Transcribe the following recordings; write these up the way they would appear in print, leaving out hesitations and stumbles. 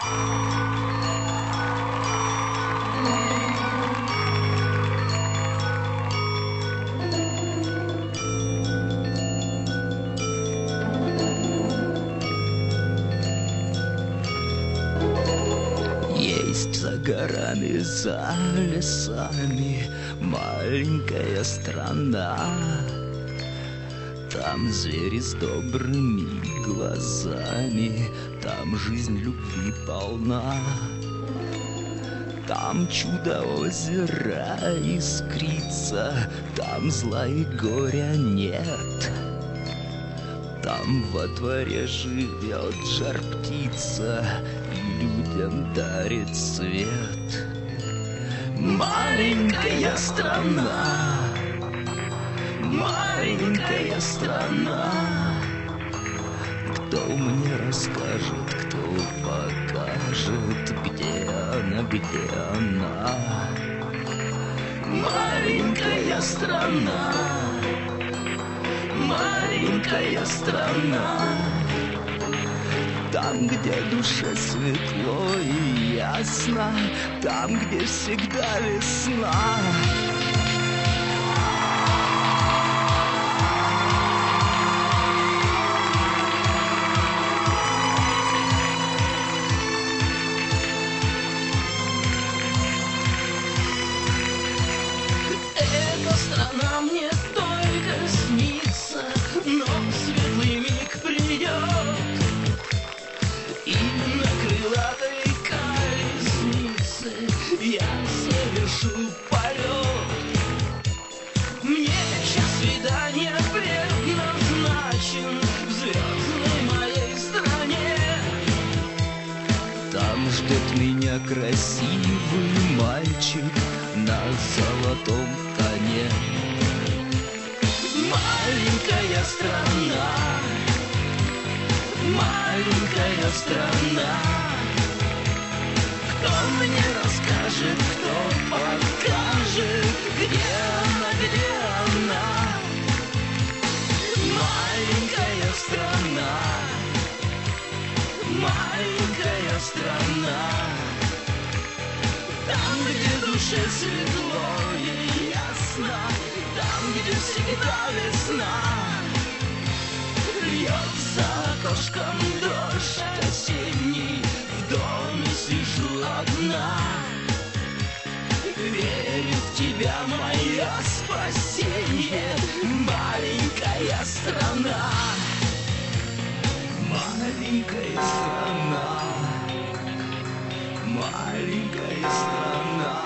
Есть за горами, за лесами маленькая страна. Там звери с добрыми глазами, там жизнь любви полна. Там чудо озера искрится, там зла и горя нет. Там во дворе живет жар-птица и людям дарит свет. Маленькая страна, маленькая страна. Кто мне расскажет, кто покажет, где она, где она? Маленькая страна, маленькая страна. Там, где душе светло и ясно, там, где всегда весна. Эта страна мне только снится, но светлый миг придет, и на крылатой колеснице я совершу полет. Мне час свидания предназначен в звездной моей стране. Там ждет меня красивый мальчик на золотом коне. Маленькая страна, маленькая страна. Кто мне расскажет, кто покажет, где она, где она? Маленькая страна, маленькая страна. Там, где душе светло и ясно, там, где всегда весна. Льет за окошком дождь осенний, в доме сижу одна. Верю в тебя, мое спасение, маленькая страна. Маленькая страна, маленькая страна.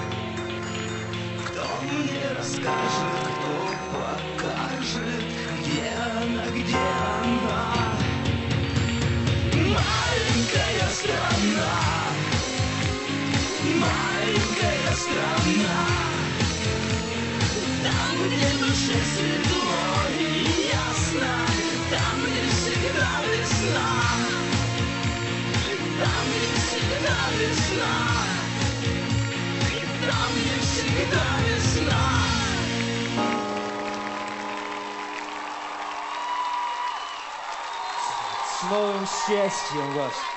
Кто мне расскажет, кто покажет, где она, где она? Маленькая страна, маленькая страна. Там, где душе светло и ясно, там, где всегда весна. Там, где всегда весна, там, где всегда весна. С новым счастьем вас!